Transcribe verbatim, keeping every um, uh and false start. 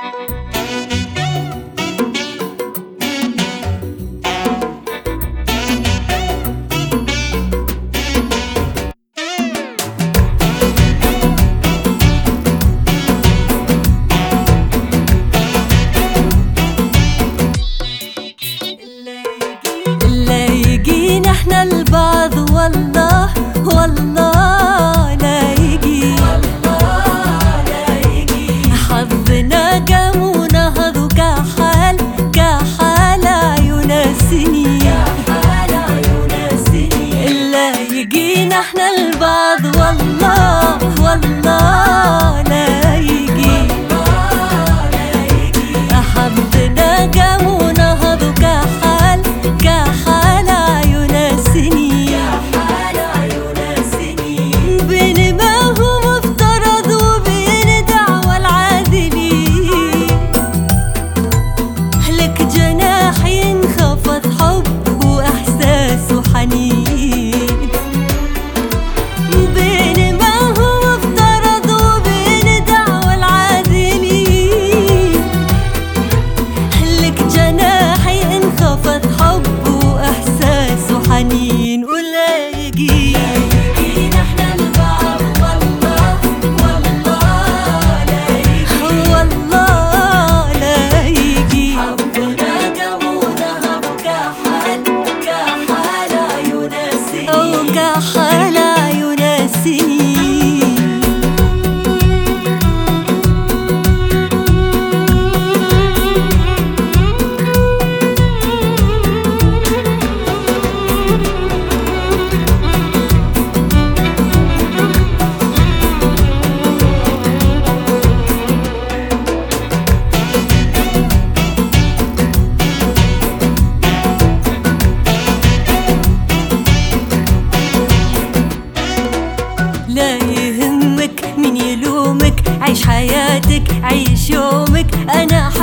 لايقين احنا البعض والله والله لايقين حظنا قام ونهض وكحال كحال يناسني لايقين احنا البعض والله والله لايقين حظنا قام ونهض وكحال كحال يناسني بين ما هو مفترض وبين دعوى العادلين لك جناح ينخفض حب وإحساس وحنين بين ما هو مفترض وبين دعوى العادلين لك جناح ينخفض حب وإحساس وحنين ولايقين احنا البعض والله والله لايقين والله لايقين حظنا قامونا كحال كحال يناسني أو كحال يناسني لا يهمك من يلومك عيش حياتك عيش يومك أنا